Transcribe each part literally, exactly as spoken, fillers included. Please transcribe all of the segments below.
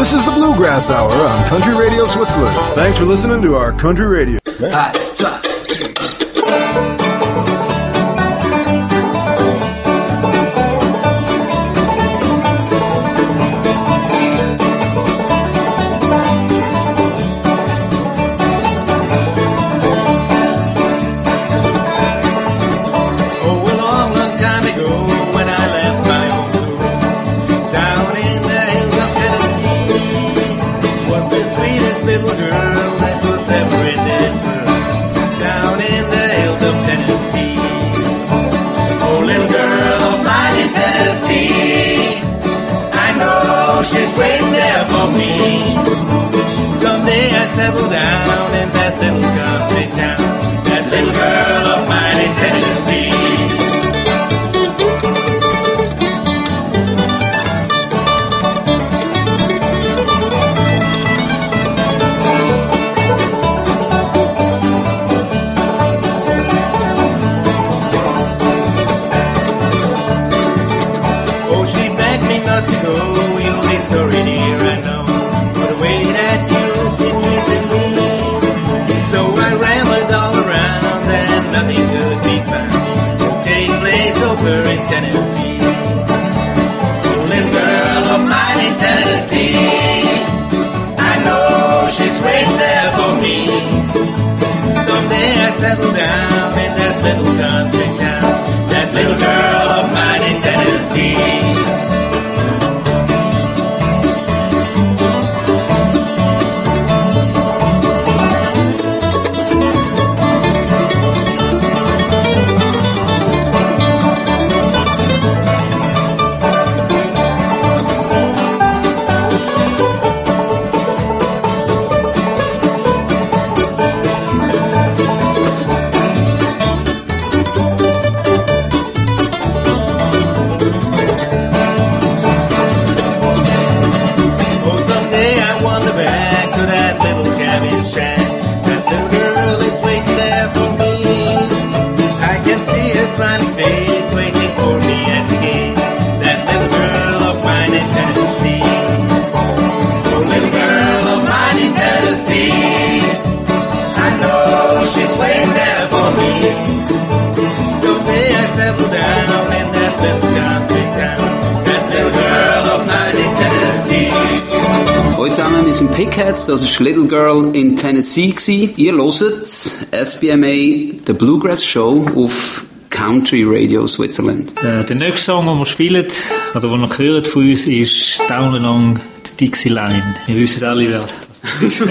This is the Bluegrass Hour on Country Radio Switzerland. Thanks for listening to our Country Radio. Ice, top, three. She's waiting there for me. Someday I settle down in that little country town, that little girl of mine in Tennessee. Oh, she begged me not to go. Sorry, dear, I know, for the way that you've been treating me. So I rambled all around and nothing could be found to take place over in Tennessee. Oh, little girl of mine in Tennessee, I know she's waiting there for me. Someday I settle down in that little country town, that little girl of mine in Tennessee. Smiling face waiting for me at the gate, that little girl of mine in Tennessee. Oh, little girl of mine in Tennessee, I know she's waiting there for me. Someday I settle down in that little country town, that little girl of mine in Tennessee. Hallo zusammen, wir sind Pickheads, das war Little Girl in Tennessee gewesen. Ihr hört S B M A, The Bluegrass Show auf Country Radio Switzerland. Äh, der nächste Song, den wir spielen, oder den wir noch hören von uns, ist Down Along the Dixie Line. Wir wissen alle, wer das ist.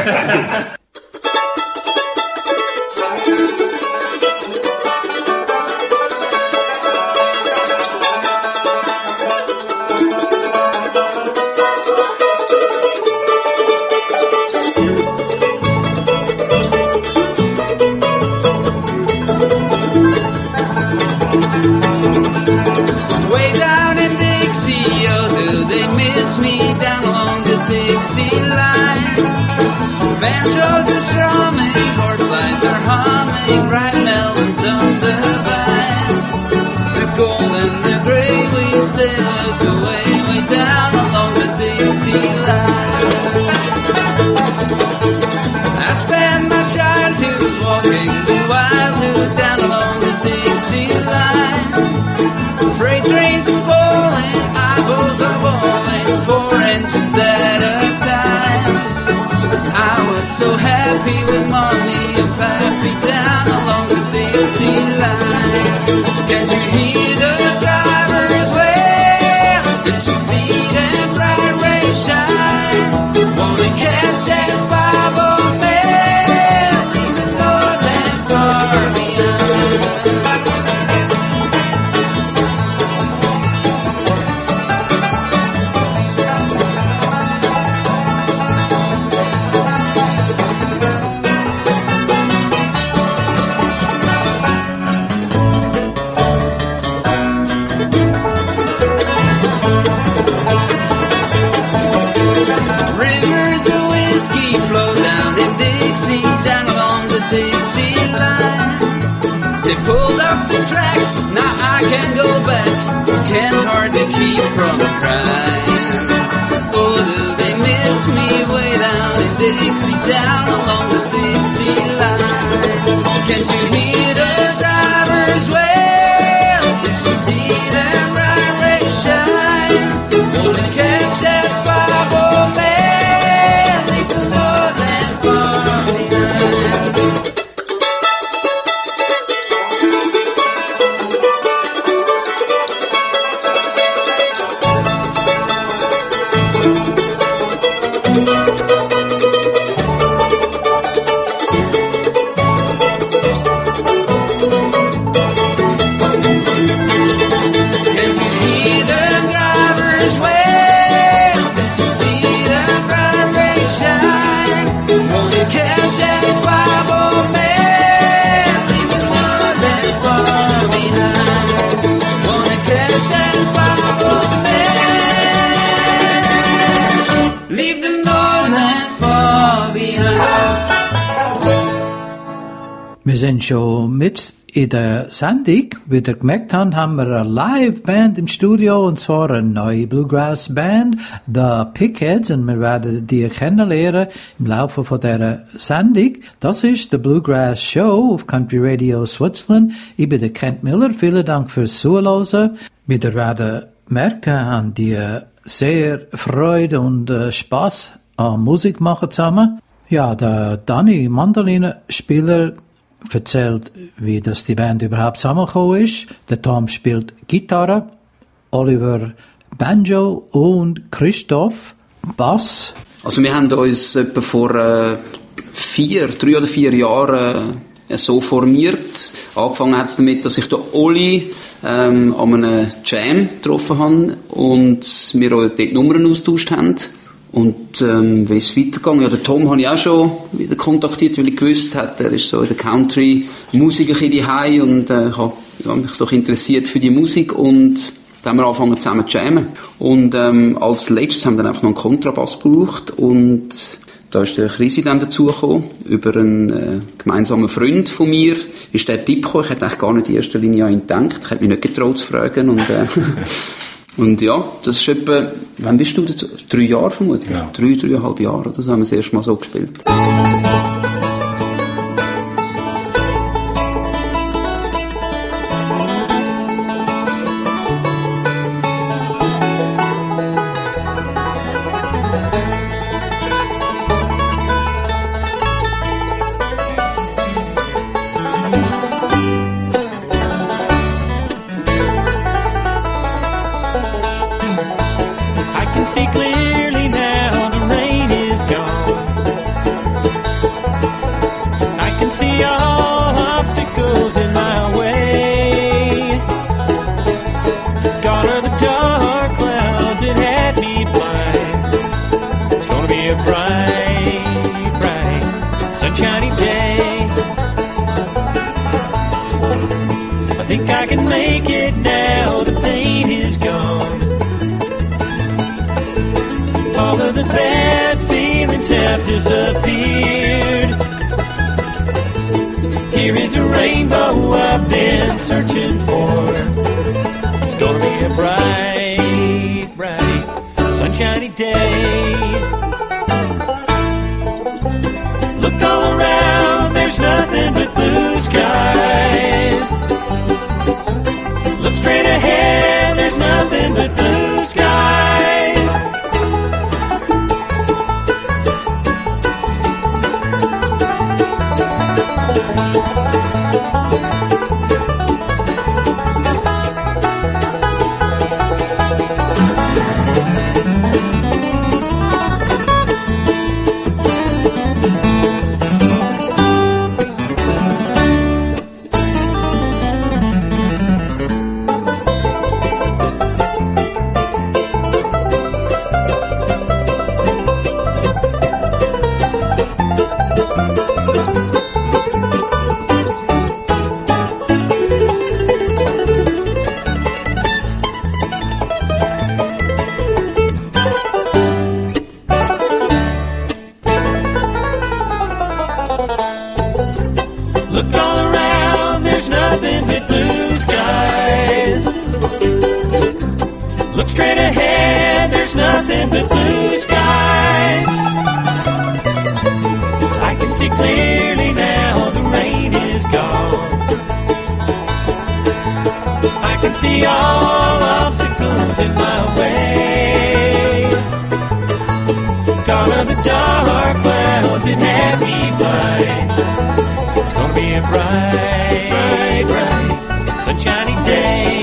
Banjos are strumming, horseflies are humming, ripe melons on the vine. The gold and the gray we sailed away, way down along the Dixie line. I spent my childhood walking the wildwood down along the Dixie line. Freight trains are pulling, eyeballs are bowling, four engines at a time. I was so happy with mommy and pappy down along the Dixie line. Can't you hear the drivers wail? Can't you see them bright rays shine? Wanna catch that five oh mail, leaving Northern far behind. Flow down in Dixie, down along the Dixie line. They pulled up the tracks, now I can't go back, can't hardly keep from crying. Oh, do they Dixie down along the Dixie line. Can't you hear the drivers wail? Can't you see them bright rays shine? Gonna catch that five oh man, leave the Lordland far behind. Wir sind schon mit in der Sendung. Wie ihr gemerkt habt, haben wir eine Live-Band im Studio, und zwar eine neue Bluegrass-Band, The Pickheads, und wir werden die kennenlernen im Laufe von dieser Sendung. Das ist die Bluegrass Show auf Country Radio Switzerland. Ich bin der Kent Miller. Vielen Dank fürs Zuhören. Wie ihr werden merken, haben die sehr Freude und äh, Spaß an Musik machen zusammen. Ja, der Danny, Mandolinenspieler, erzählt, wie das die Band überhaupt zusammengekommen ist. Der Tom spielt Gitarre, Oliver Banjo und Christoph Bass. Also wir haben uns etwa vor äh, vier, drei oder vier Jahren äh, so formiert. Angefangen hat es damit, dass ich den Oli ähm, an einem Jam getroffen habe und wir auch dort Nummern austauscht haben. Und ähm, wie ist es weitergegangen? Ja, den Tom habe ich auch schon wieder kontaktiert, weil ich gewusst habe, er ist so in der Country-Musik ein bisschen daheim und äh, ich habe ja, mich so interessiert für die Musik und dann haben wir angefangen zusammen zu jammen. Und ähm, als letztes haben wir dann einfach noch einen Kontrabass gebraucht und da ist der Chrissy dann dazugekommen. Über einen äh, gemeinsamen Freund von mir ist der Tipp gekommen. Ich hätte eigentlich gar nicht in erster Linie an ihn gedacht. Ich hätte mich nicht getraut zu fragen und äh, Und ja, das ist etwa, wann bist du dazu? Drei Jahre vermutlich? Ja. Drei, dreieinhalb Jahre oder so haben wir das erste Mal so gespielt. See clearly now, the rain is gone. I can see all obstacles in my way. Gone are the dark clouds that had me blind. It's gonna be a bright, bright, sunshiny day. I think I can make it now, the pain is gone. All of the bad feelings have disappeared. Here is a rainbow I've been searching for. It's gonna be a bright, bright, sunshiny day. Look all around, there's nothing but blue skies. Look straight ahead, there's nothing but blue skies. Straight ahead, there's nothing but blue skies. see clearly now the rain is gone. I can see all obstacles in my way. Gone are the dark clouds and had me blind. It's gonna be a bright, bright, sunshiny day.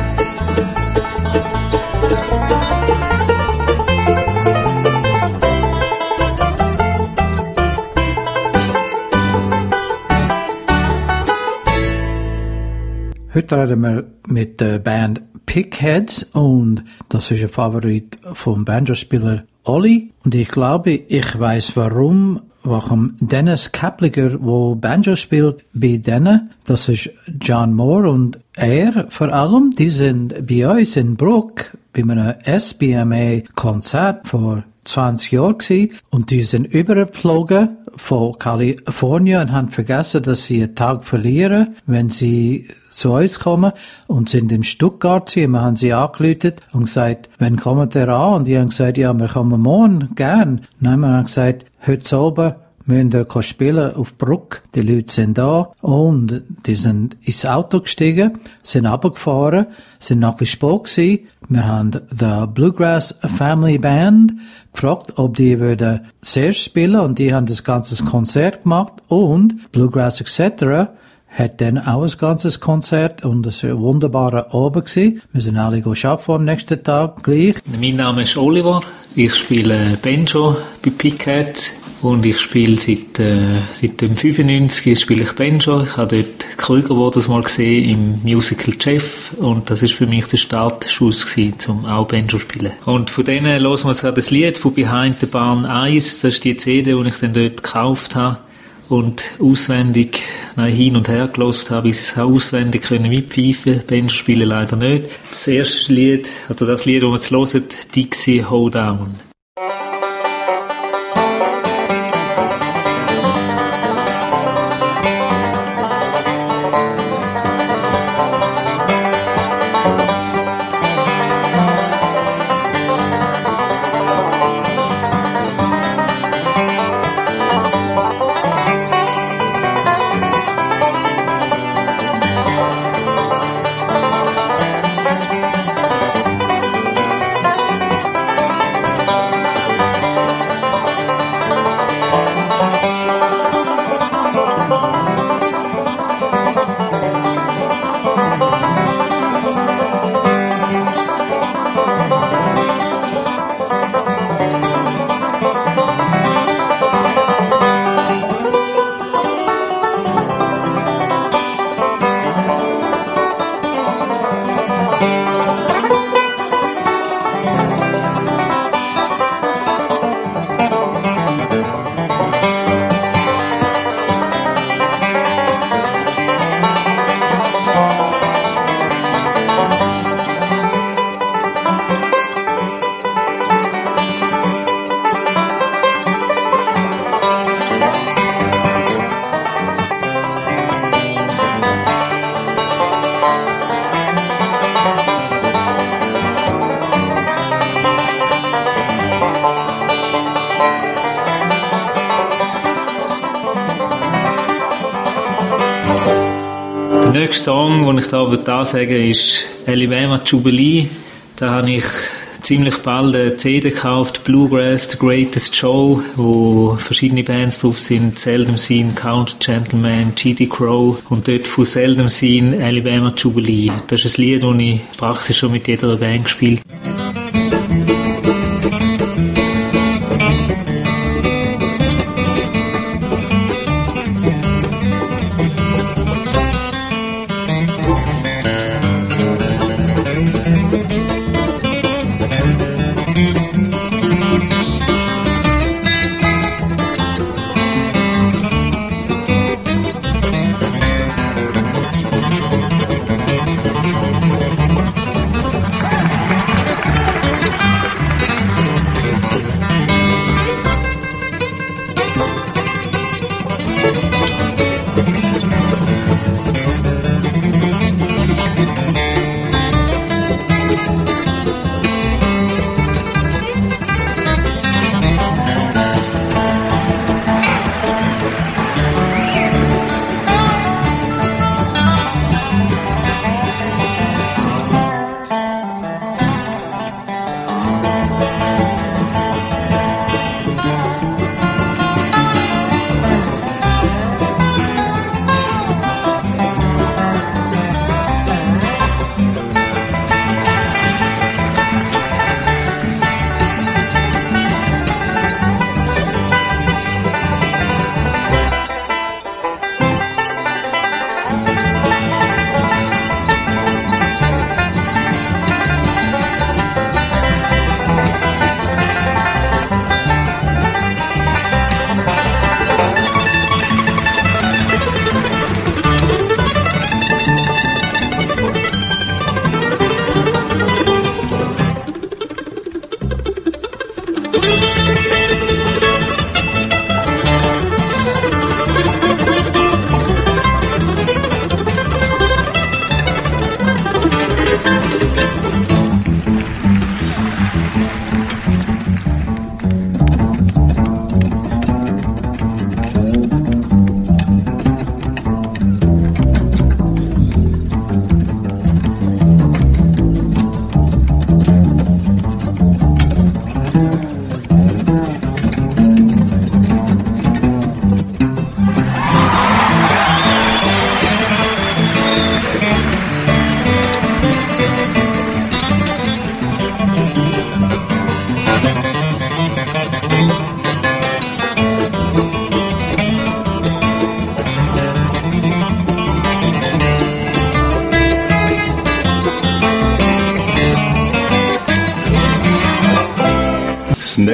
Heute reden wir mit der Band Pickheads und das ist ein Favorit vom Banjospieler Olli. Und ich glaube, ich weiß warum, warum Dennis Kapliger, wo Banjo spielt, bei denen, das ist John Moore und er vor allem, die sind bei uns in Bruck bei einem S B M A-Konzert vor zwanzig Jahren gewesen, und die sind übergeflogen von Kalifornien und haben vergessen, dass sie einen Tag verlieren, wenn sie zu uns kommen, und sind in Stuttgart gewesen. Wir haben sie angerufen und gesagt, wann kommt ihr an? Und die haben gesagt, ja, wir kommen morgen, gern. Nein, wir haben gesagt, heute oben müssen wir spielen auf Bruck. Die Leute sind da und die sind ins Auto gestiegen, sind runtergefahren, sind noch ein bisschen spät gewesen. Wir haben die Bluegrass Family Band gefragt, ob die würden zuerst spielen, und die haben das ganze Konzert gemacht, und Bluegrass et cetera hat dann auch ein ganzes Konzert, und es war ein wunderbarer Abend gewesen. Wir sind alle arbeiten am nächsten Tag gleich. Mein Name ist Oliver, ich spiele Banjo bei Pickheads. Und ich spiele seit, äh, seit dem fünfundneunzig spiele ich Banjo. Ich habe dort Krüger Waters mal gesehen im Musical Jeff. Und das ist für mich der Startschuss gewesen, um auch Banjo zu spielen. Und von denen hören wir jetzt gerade das Lied von Behind the Barn eins. Das ist die C D, die ich dann dort gekauft habe. Und auswendig, nein, hin und her gehört habe, bis ich es auswendig können mitpfeifen. Banjo spielen leider nicht. Das erste Lied, oder das Lied, das wir jetzt hören, Dixie Hold Down. Der nächste Song, den ich da würde sagen, ist Alabama Jubilee. Da habe ich ziemlich bald eine C D gekauft, Bluegrass, The Greatest Show, wo verschiedene Bands drauf sind, Seldom Scene, Country Gentleman, G D Crow, und dort von Seldom Scene Alabama Jubilee. Das ist ein Lied, das ich praktisch schon mit jeder Band gespielt habe.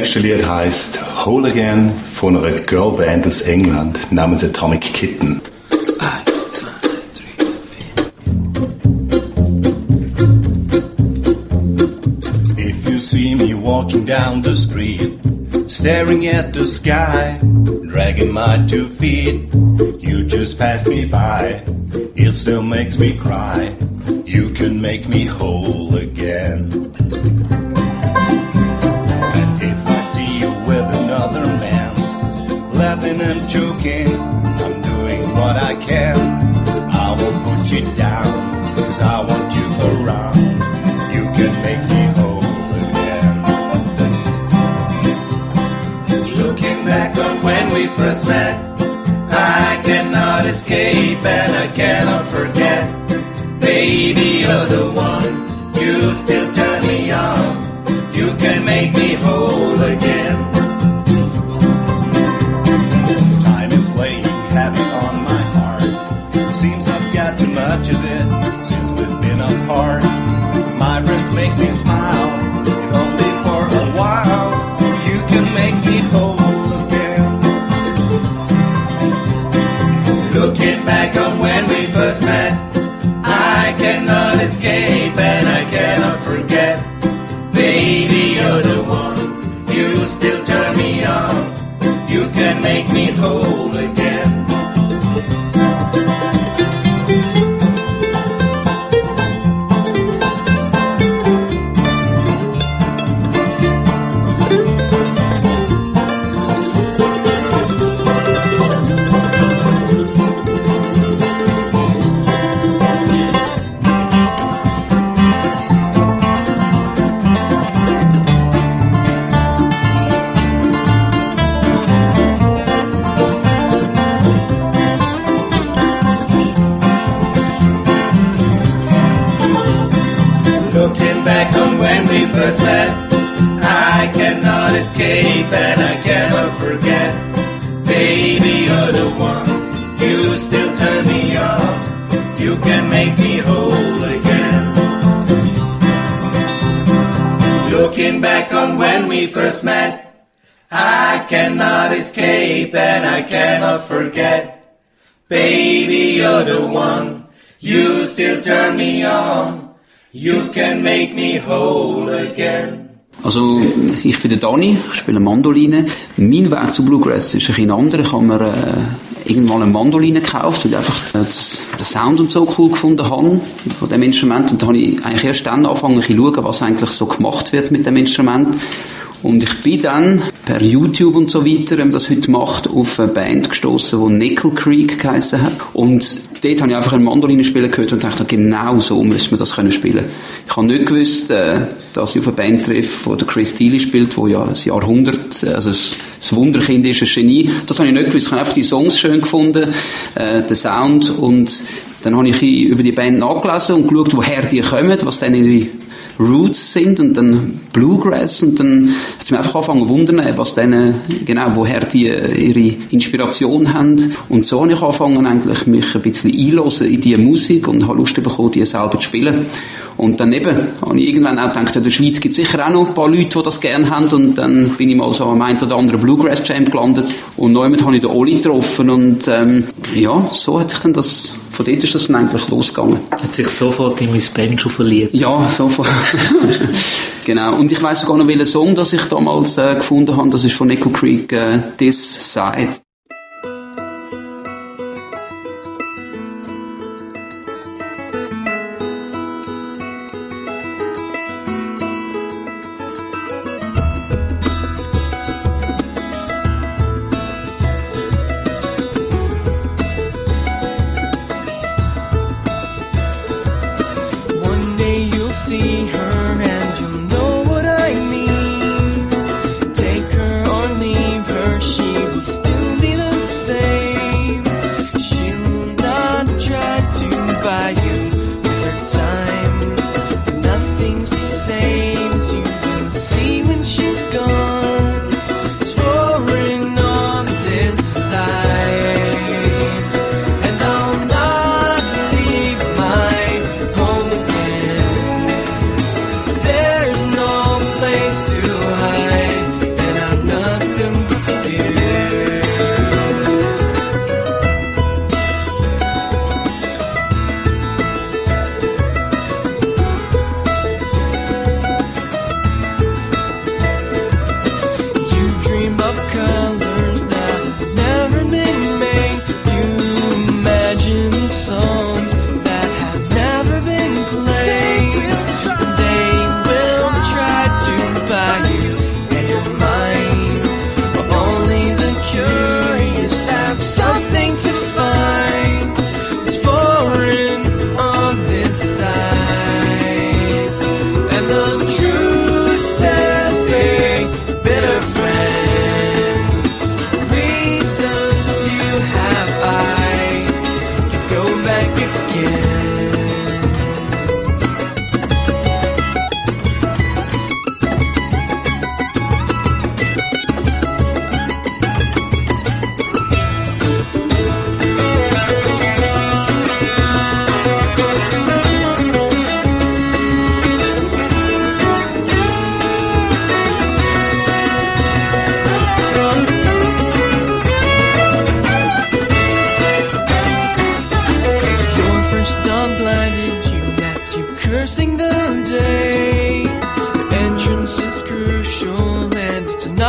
nächste Lied heisst Whole Again von einer Girlband aus England namens Atomic Kitten. Eins, zwei, drei, vier. If you see me walking down the street, staring at the sky, dragging my two feet, you just pass me by. It still makes me cry. You can make me whole again. And if I see you with another man, laughing and joking, I'm doing what I can. I won't put you down, 'cause I want you around. You can make me whole again. Looking back on when we first met, I cannot escape and I cannot forget. Baby, you're the one, you still turn me on. You can make me whole again. Time is laying heavy on my heart. Seems I've got too much of it since we've been apart. My friends make me smile, if only for a while. You can make me whole again. Looking back on when we first met, I cannot escape and I cannot forget. Baby, you're the one, you still turn me on. You can make me whole again. Back on when we first met, I cannot escape and I cannot forget. Baby, you're the one, you still turn me on. You can make me whole again. Looking back on when we first met, I cannot escape and I cannot forget. Baby, you're the one, you still turn me on. You can make me whole again. Also, ich bin der Dani, ich spiele Mandoline. Mein Weg zu Bluegrass ist ein bisschen anderer. Ich habe mir äh, irgendwann eine Mandoline gekauft, weil ich einfach äh, das, den Sound und so cool gefunden habe von dem Instrument. Und da habe ich eigentlich erst dann angefangen zu schauen, was eigentlich so gemacht wird mit dem Instrument. Und ich bin dann per YouTube und so weiter, wenn man das heute macht, auf eine Band gestossen, die Nickel Creek geheissen hat. Und dort habe ich einfach ein Mandolinenspieler gehört und dachte, genau so müssen wir das können spielen. Ich habe nicht gewusst, äh, dass ich auf eine Band treffe, wo der Chris Steele spielt, wo ja ein Jahrhundert, also ein Wunderkind ist, ein Genie. Das habe ich nicht gewusst. Ich habe einfach die Songs schön gefunden, äh, den Sound, und dann habe ich über die Band nachgelesen und geschaut, woher die kommen, was dann ihre Roots sind, und dann Bluegrass, und dann hat es mich einfach angefangen zu wundern, was denen, genau, woher die ihre Inspiration haben. Und so habe ich angefangen, eigentlich mich ein bisschen einzulassen in diese Musik und habe Lust bekommen, die selber zu spielen. Und dann eben habe ich irgendwann auch gedacht, in der Schweiz gibt es sicher auch noch ein paar Leute, die das gerne haben, und dann bin ich mal so am einen oder anderen Bluegrass Jam gelandet und neu habe ich den Oli getroffen, und ähm, ja, so hat sich dann das, von dort ist das dann eigentlich losgegangen. Hat sich sofort in mein Banjo verliebt? Ja, sofort. Genau, und ich weiss sogar noch, welchen Song das ich damals äh, gefunden habe, das ist von Nickel Creek, äh, This Side. Still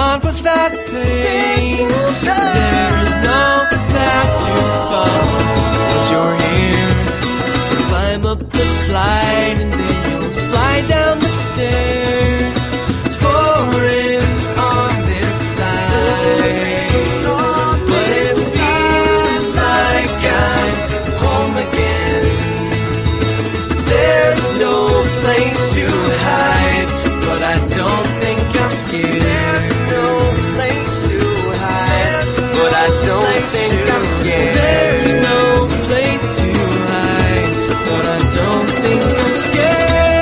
not without pain. There is no path to follow, but you're here. Climb up the slide and then you'll slide down the stairs. It's foreign on this side, but it feels like I'm home again. There's no place to hide, but I don't think I'm scared. There's no place to hide, but I don't think I'm scared. There's no place to hide, but I don't think I'm scared.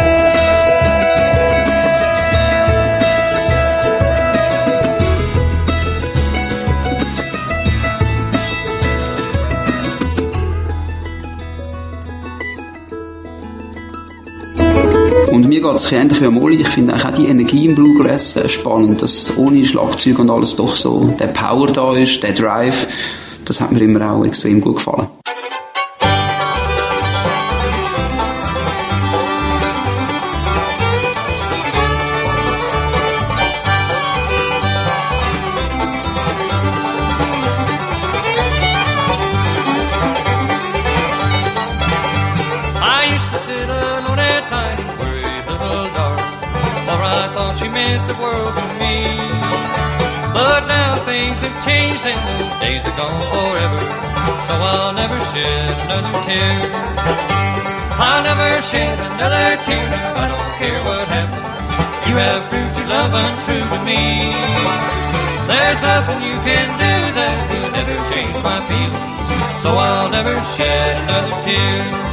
Und mir geht es ähnlich wie am Oli. Ich finde auch die Energie im Bluegrass spannend, dass ohne Schlagzeug und alles doch so der Power da ist, der Drive. Das hat mir immer auch extrem gut gefallen. I used to sit alone at night and worry little darling, for I thought she meant the world to me. But now things have changed and those days are gone forever, so I'll never shed another tear. I'll never shed another tear now, I don't care what happens. You have proved your love untrue to me. There's nothing you can do that will ever change my feelings, so I'll never shed another tear.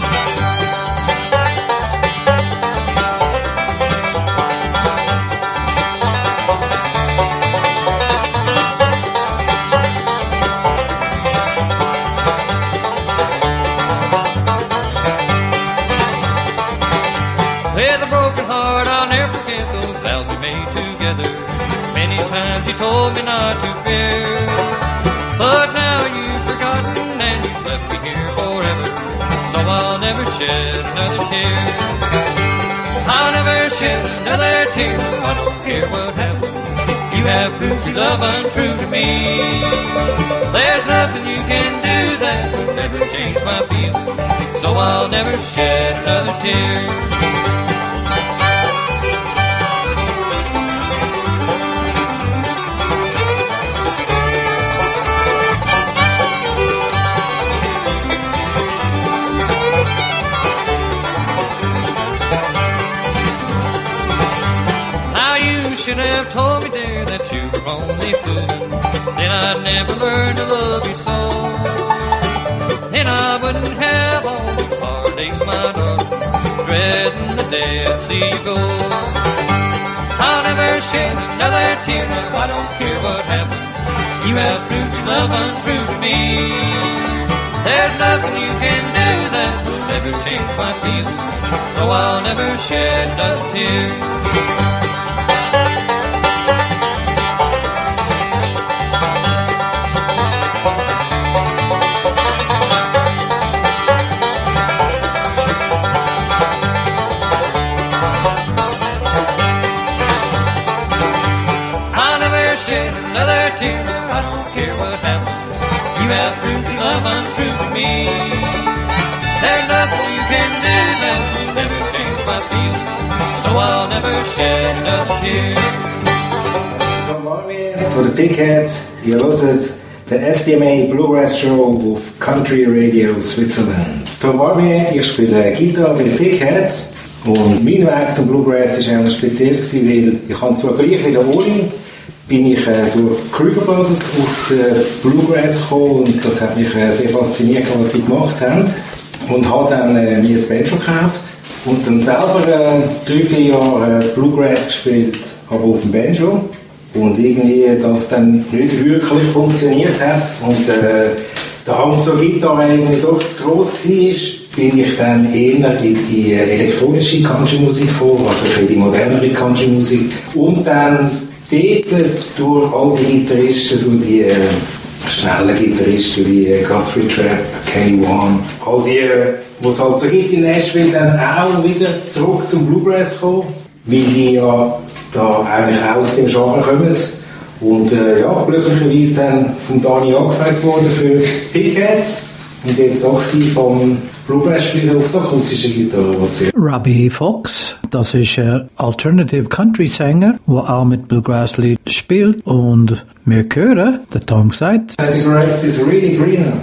With a broken heart, I'll never forget those vows we made together. Many times you told me not to fear, but now you've forgotten and you've left me here forever, so I'll never shed another tear. I'll never shed another tear, I don't care what happens. You have proved your love untrue to me. There's nothing you can do that will ever change my feelings, so I'll never shed another tear. Should have told me, dear, that you were only fooling. Then I'd never learn to love you so. Then I wouldn't have all these heartaches, my darling, dreading the day I'd see you go. I'll never shed another tear now, I don't care what happens. You have proved your love untrue to me. There's nothing you can do that will ever change my feelings, so I'll never shed another tear. Another tear, I don't care what happens. You have proved your love untrue to me. There's nothing you can do that will never change my feelings, so I'll never shed another tear. Tom Marmier for the Pigheads. Ihr hört den S B M A Bluegrass Show auf Country Radio Switzerland. Tom Marmier, ich spiele Gitarre bei den Pigheads. Und mein Weg zum Bluegrass war eigentlich speziell, weil ich habe zwar gleich wie der Oli, bin ich äh, durch Kruger Brothers auf den Bluegrass gekommen und das hat mich äh, sehr fasziniert, was die gemacht haben. Und habe dann äh, mir ein Banjo gekauft und dann selber äh, drei, vier Jahre äh, Bluegrass gespielt, aber auf dem Banjo. Und irgendwie das dann nicht wirklich funktioniert hat und äh, der Hang zur Gitarre eigentlich doch zu gross war, bin ich dann eher in die äh, elektronische Country-Musik gekommen, also in die modernere Country-Musik. Und dann dort durch all die Gitarristen, durch die äh, schnellen Gitarristen wie äh, Guthrie Trapp, Kenny One, all die, äh, die es halt so gibt in Nashville, dann auch wieder zurück zum Bluegrass kommen, weil die ja da eigentlich auch aus dem Genre kommen. Und äh, ja, glücklicherweise dann von Dani angefragt worden für Pickheads und jetzt aktiv vom Bluegrass-Spieler auf der akustischen Gitarre. Was sehr Robbie Fox, das ist ein Alternative Country Sänger, der auch mit Bluegrass-Lied spielt. Und wir hören, der Tom gesagt, the grass is really greener.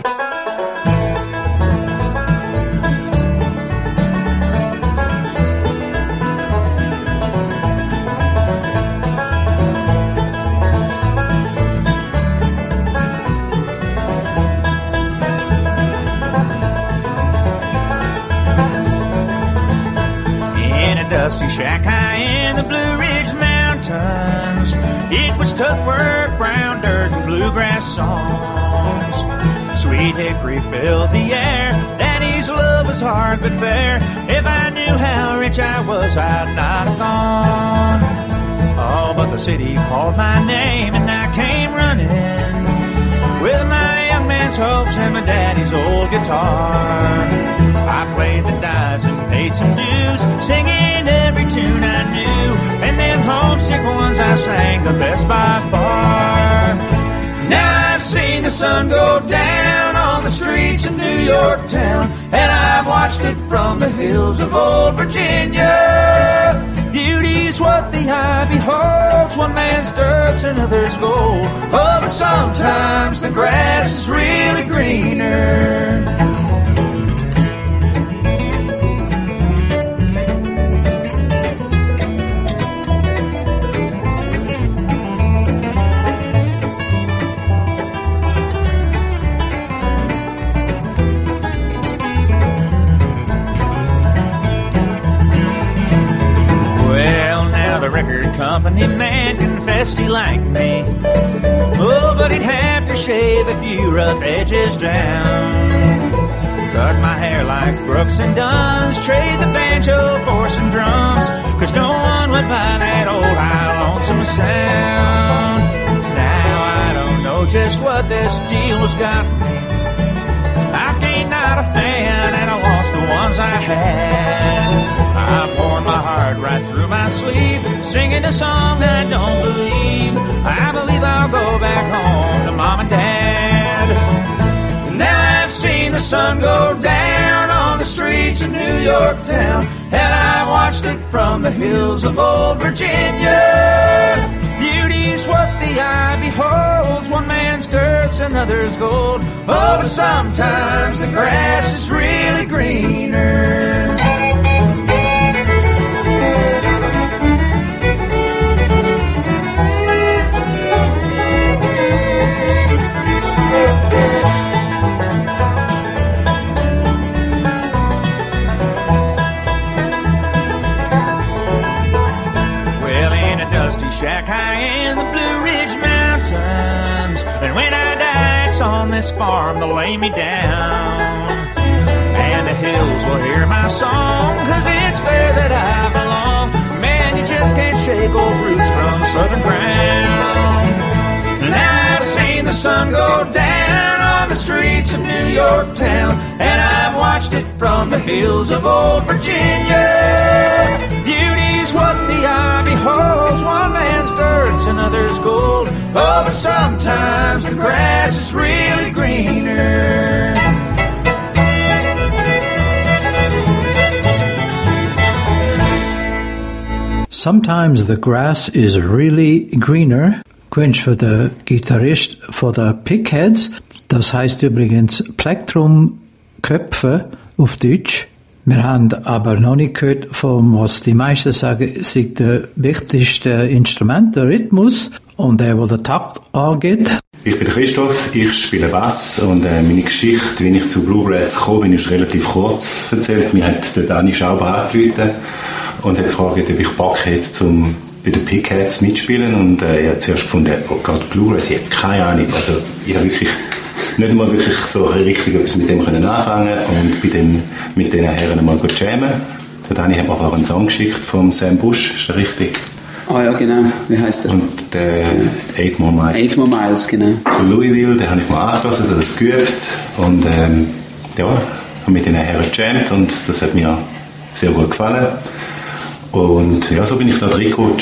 Dusty shack high in the Blue Ridge Mountains. It was tough work, brown dirt, and bluegrass songs. Sweet hickory filled the air. Daddy's love was hard but fair. If I knew how rich I was, I'd not have gone. Oh, but the city called my name and I came running with my young man's hopes and my daddy's old guitar. I played the dives and paid some dues, singing every tune I knew, and them homesick ones I sang the best by far. Now I've seen the sun go down on the streets of New York town, and I've watched it from the hills of old Virginia. Beauty's what the eye beholds, one man's dirt's another's gold. Oh, but sometimes the grass is really greener. Record company man confessed he liked me. Oh, but he'd have to shave a few rough edges down. Cut my hair like Brooks and Dunn's, trade the banjo for some drums, 'cause no one would buy that old high lonesome sound. Now I don't know just what this deal has got me. I gained not a fan and I lost the ones I had. I poured my heart right through my sleeve, singing a song I don't believe. I believe I'll go back home to Mom and Dad. Now I've seen the sun go down on the streets of New York town, and I watched it from the hills of old Virginia. Beauty's what the eye beholds, one man's dirt's another's gold. Oh, but sometimes the grass is really greener. Shack high in the Blue Ridge Mountains, and when I die it's on this farm they'll lay me down, and the hills will hear my song, 'cause it's there that I belong. Man, you just can't shake old roots from southern ground. Now I've seen the sun go down on the streets of New York town, and I've watched it from the hills of old Virginia. Beauty's what the eye beholds, one man's dirt's another's gold. Oh, but sometimes the grass is really greener. Sometimes the grass is really greener. Quench für der Gitarrist für der Pickheads. Das heißt übrigens Plektrum-Köpfe auf Deutsch. Wir haben aber noch nicht gehört, von was die meisten sagen, ist das wichtigste Instrument, der Rhythmus und der, wo der Takt angeht. Ich bin der Christoph, ich spiele Bass und äh, meine Geschichte, wie ich zu Bluegrass gekommen bin, ist relativ kurz erzählt. Mir hat der Dani Schauber angerufen und hat gefragt, ob ich Bock hätte, um bei den Pickheads mitspielen, und äh, ich habe zuerst gefunden, oh Gott, Bluegrass, ich habe keine Ahnung, also ich habe wirklich nicht einmal wirklich so richtig etwas mit dem können anfangen und bei den, mit den Herren mal gut jammen. Der Dani hat mir auch einen Song geschickt vom Sam Bush, ist das richtig? Ah ja, genau, wie heisst der? Und der Eight More Miles. Eight More Miles, genau. Von Louisville, den habe ich mal angelassen, das das geübt und ähm, ja, habe mit den Herren gejammt und das hat mir sehr gut gefallen. Und ja, so bin ich da reingerutscht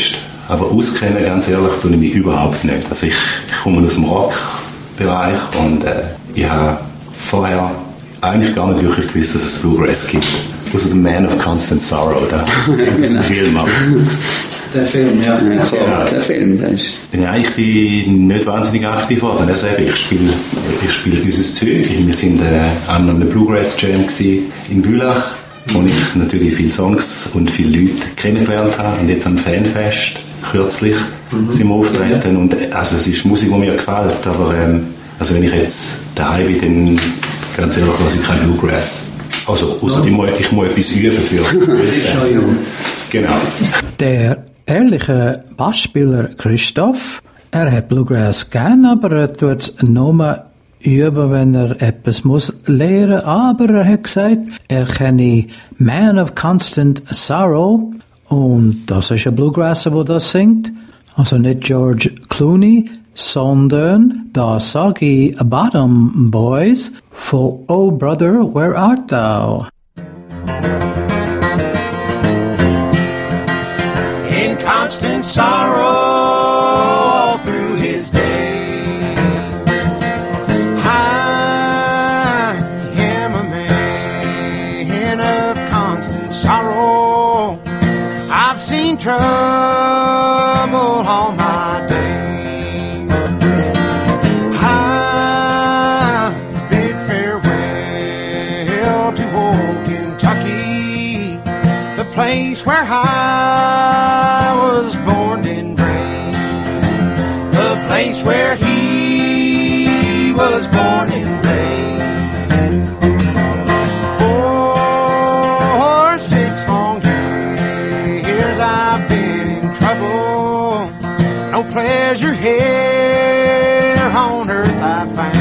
aber auskennen, ganz ehrlich, tue ich mich überhaupt nicht. Also ich, ich komme aus dem Rock-Bereich und äh, ich habe vorher eigentlich gar nicht wirklich gewusst, dass es Bluegrass gibt. Außer The Man of Constant Sorrow, da gibt es einen Film ab. Der Film, ja. Ja, klar, ja. Der Film, das ist... Ja, ich bin nicht wahnsinnig aktiv geworden. Also ich spiele ich spiel unser Zeug. Wir sind äh, an einem Bluegrass Jam in Bülach, wo ich natürlich viele Songs und viele Leute kennengelernt habe. Und jetzt am Fanfest, kürzlich, mhm. sind wir auftreten. Ja. Und, also es ist Musik, die mir gefällt, aber ähm, also wenn ich jetzt daheim bin, dann ganz ehrlich, lasse ich kein Bluegrass. Also, außer ja. ich, muss, ich muss etwas üben für... Genau. Der ehrliche Bassspieler Christoph, er hat Bluegrass gern, aber er tut es nur üben, wenn er etwas muss lernen. Aber er hat gesagt, er kenne Man of Constant Sorrow und das ist ein Bluegrasser, der das singt. Also nicht George Clooney, sondern da sag ich Bottom Boys for Oh Brother, Where Art Thou? In constant sorrow all through his days, I am a man of constant sorrow. I've seen trouble all my days. I bid farewell to old Kentucky, the place where I was born and raised, the place where he was born and raised. For six long years I've been in trouble, no pleasure here on earth I found.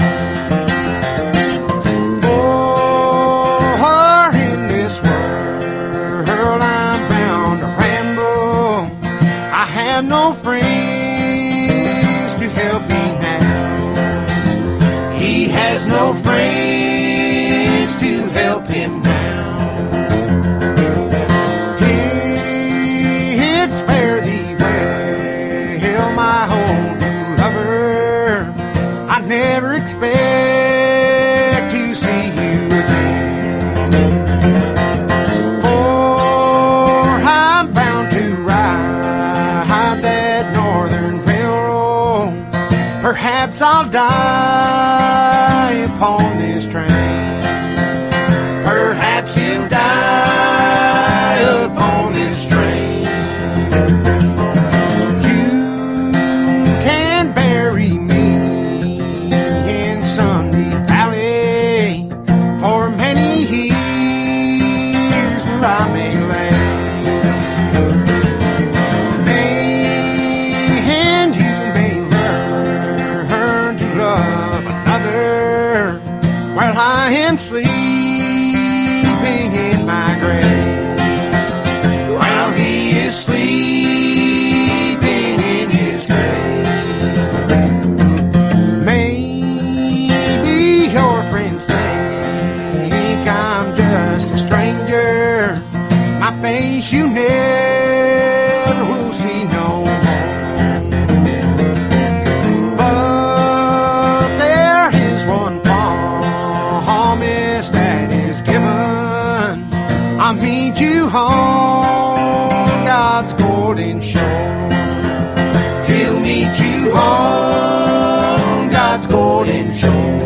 For in this world I'm bound to ramble, I have no friends to help me now. He has no friends to help him now. It's fare thee well, my old true lover. I never expect to see you again, for I'm bound to ride that northern railroad. Perhaps I'll die upon this train. Perhaps he'll die upon this train. You can bury me in Sunbeam Valley for many years where I may lay. And you may learn to love another while I am sleeping in my grave, while he is sleeping in his grave. Maybe your friends think I'm just a stranger. My face you never will see no more. But there is one promise that is given. I'll meet you on God's golden shore. He'll meet you on God's golden shore.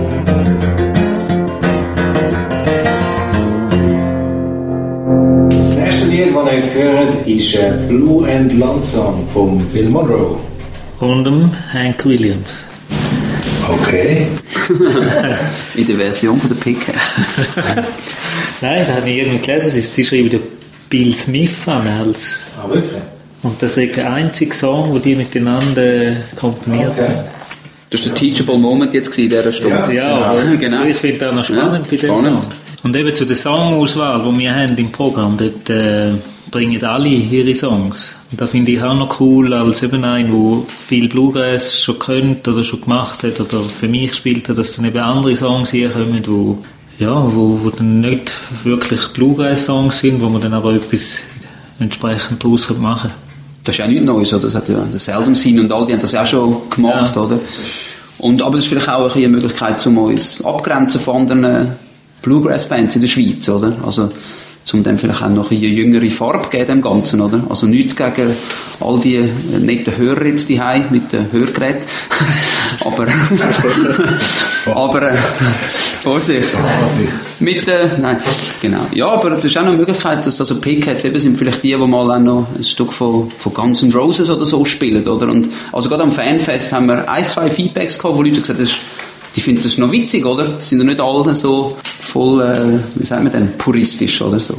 Das nächste Lied, das ihr jetzt gehört, ist äh, Blue and Lonesome von Bill Monroe. Und um Hank Williams. Okay. In der Version von der Pickheads. Nein, da habe ich irgendwie gelesen, sie, sie schreiben den Bill Smith an als... Ah, wirklich? Und das ist der einzige Song, den die miteinander komponiert Okay. haben. Das war der Teachable Moment jetzt in dieser Stunde. Ja, aber genau. ich finde das noch spannend Ja, bei dem spannend. Song. Und eben zu der Songauswahl, die wir haben im Programm, dort äh, bringen alle ihre Songs. Und das finde ich auch noch cool, als eben ein, der viel Bluegrass schon kennt oder schon gemacht hat oder für mich gespielt hat, dass dann eben andere Songs hier kommen, wo, ja, wo, wo dann nicht wirklich Bluegrass-Songs sind, wo man dann aber etwas entsprechend daraus machen kann. Das ist ja nichts Neues, oder? Das hat ja der Seldom Scene und all die haben das auch schon gemacht, ja. Oder? Und, aber das ist vielleicht auch ein bisschen eine Möglichkeit, um uns abgrenzen von anderen Bluegrass-Bands in der Schweiz, oder? Also, um dem vielleicht auch noch eine jüngere Farbe geben, dem Ganzen, oder? Also nichts gegen all die netten Hörer jetzt die Hause mit den Hörgeräten. aber, aber, äh, Vorsicht. Mit, äh, nein, genau. Ja, aber das ist auch noch eine Möglichkeit, dass also Pickheads eben sind vielleicht die, die mal auch noch ein Stück von, von Guns N' Roses oder so spielen, oder? Und, also gerade am Fanfest haben wir ein, zwei Feedbacks gehabt, wo Leute gesagt haben, die finden das noch witzig, oder? Das sind ja nicht alle so voll, äh, wie sagt man denn, puristisch, oder so.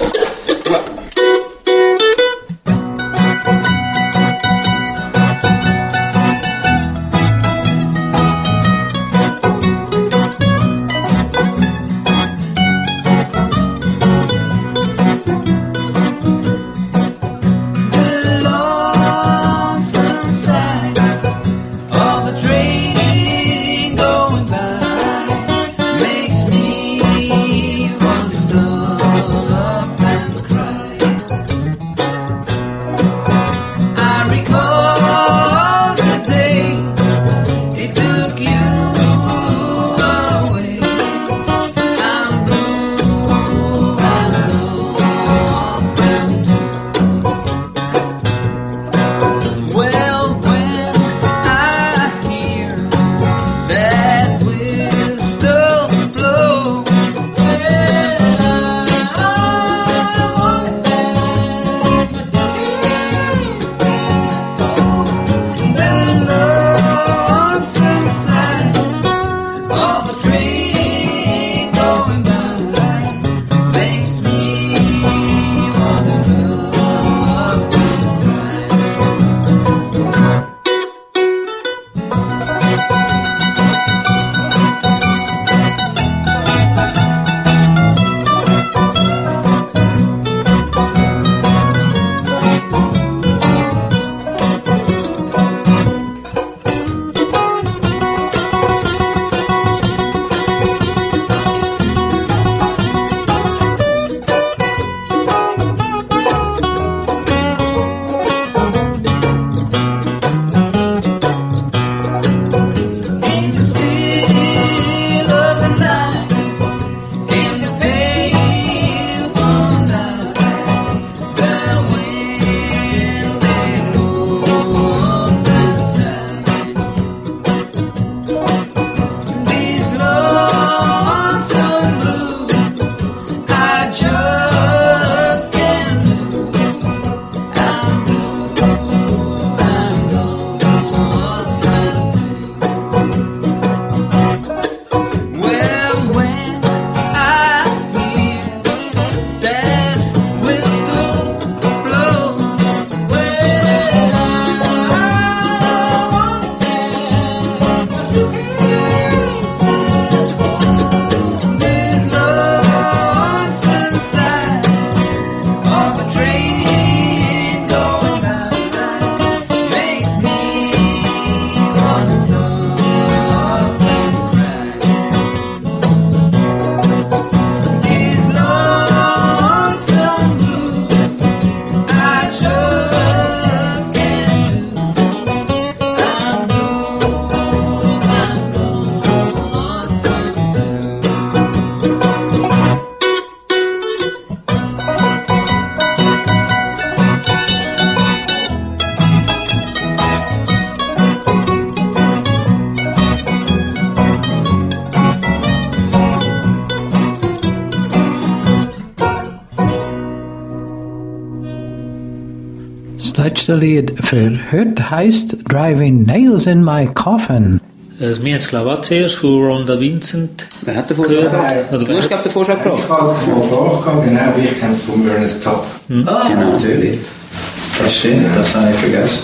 Das letzte Lied für heute heisst Driving Nails in My Coffin. Also, wir haben es, glaube ich, auch zuerst von Rhonda Vincent. Wer hat davon gehört? Oder du hast, glaube ich, davor schon gebracht. Ich habe es mal durchgegangen, genau, aber ich kenne es von Ernest Tubb. Hm. Ah, genau, natürlich. Das stimmt, das habe ich vergessen.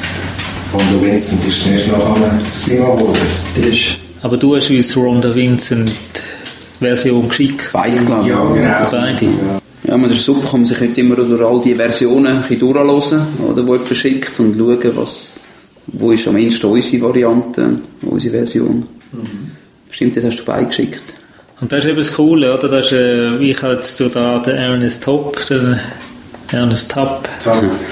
Rhonda Vincent ist erst nachher das Thema geworden. Aber du hast uns Rhonda Vincent Version geschickt. Beide, glaube ich. Ja, genau. Beide. Ja. Ja, man, das ist super, kann man sich heute immer durch all die Versionen ein bisschen durchhören, oder, die jemand verschickt, und schauen, was, wo ist am ehesten unsere Variante, unsere Version. Mhm. Stimmt, das hast du beigeschickt. Und das ist eben das Coole, oder? Das ist, äh, wie ich jetzt da den Ernest Tubb, den Ernest Tubb,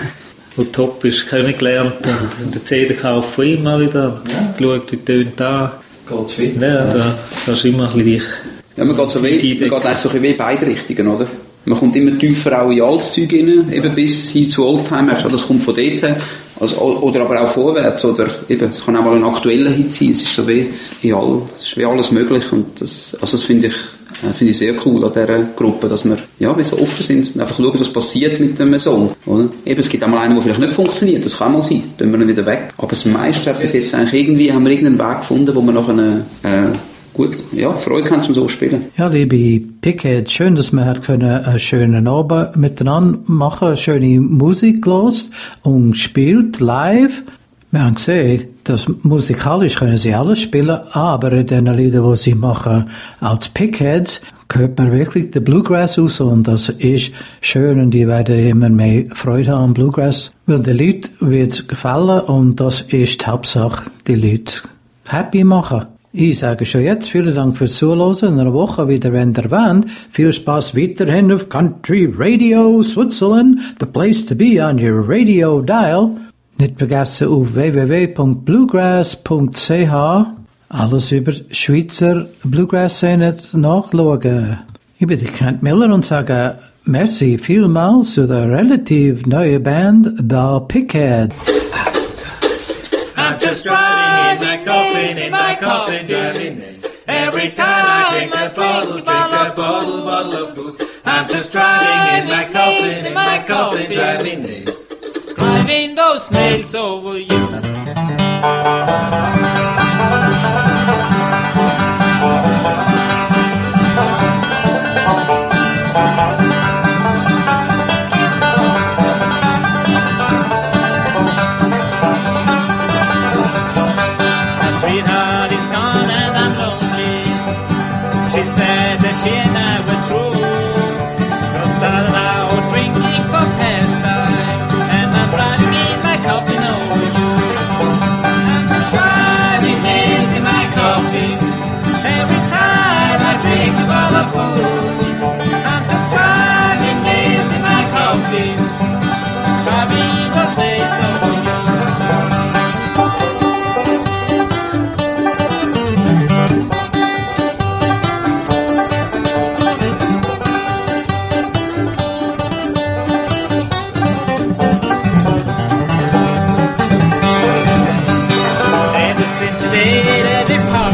wo top ist, kennengelernt und den C D-Kauf von ihm mal wieder und ja. geschaut, wie tönt da. Geht's weiter? Ja, da kannst du immer ein bisschen dich... Ja, man geht, so weh, man geht eigentlich so ein bisschen wie beide Richtungen, oder? Man kommt immer tiefer auch in altes Zeug rein, eben bis hin zu Oldtimer, das kommt von dort her. Also, oder aber auch vorwärts, oder eben, es kann auch mal ein aktueller Hit sein, es ist so wie, in all, es ist wie alles möglich und das, also das finde ich, finde ich sehr cool an dieser Gruppe, dass wir, ja, wie so offen sind und einfach schauen, was passiert mit dem Song, oder? Eben, es gibt auch mal einen, der vielleicht nicht funktioniert, das kann mal sein, dann tun wir ihn wieder weg. Aber das meiste hat bis jetzt eigentlich irgendwie, haben wir irgendeinen Weg gefunden, wo wir nachher eine, äh, gut, ja, Freude haben zum so spielen. Ja, liebe Pickheads, schön, dass wir halt können einen schönen Abend miteinander machen, schöne Musik gehört und gespielt live. Wir haben gesehen, dass musikalisch können sie alles spielen, aber in den Liedern, die sie machen als Pickheads, hört man wirklich den Bluegrass raus und das ist schön und die werden immer mehr Freude haben am Bluegrass, weil den Leuten wird es gefallen und das ist die Hauptsache, die Leute happy machen. Ich sage schon jetzt, vielen Dank fürs Zuhören. In einer Woche wieder, wenn ihr wollt. Viel Spaß weiterhin auf Country Radio Switzerland, the place to be on your radio dial. Nicht vergessen auf w w w punkt bluegrass punkt c h alles über Schweizer Bluegrass-Szene nachschauen. Ich bin Kent Miller und sage merci vielmals zu der relativ neuen Band The Pickheads. I'm just driving in my coffin, in my coffin, driving in. Every time I drink a bottle, drink a bottle, bottle of goose. I'm just driving in my coffin, in my coffin, driving nails. Driving those nails over you. She and I were through, so started out drinking for pastime, and I'm driving in my coffin over you. I'm just driving nails in my coffin, every time I drink a bottle of booze. I'm just driving nails in my coffin, driving those nails over you. They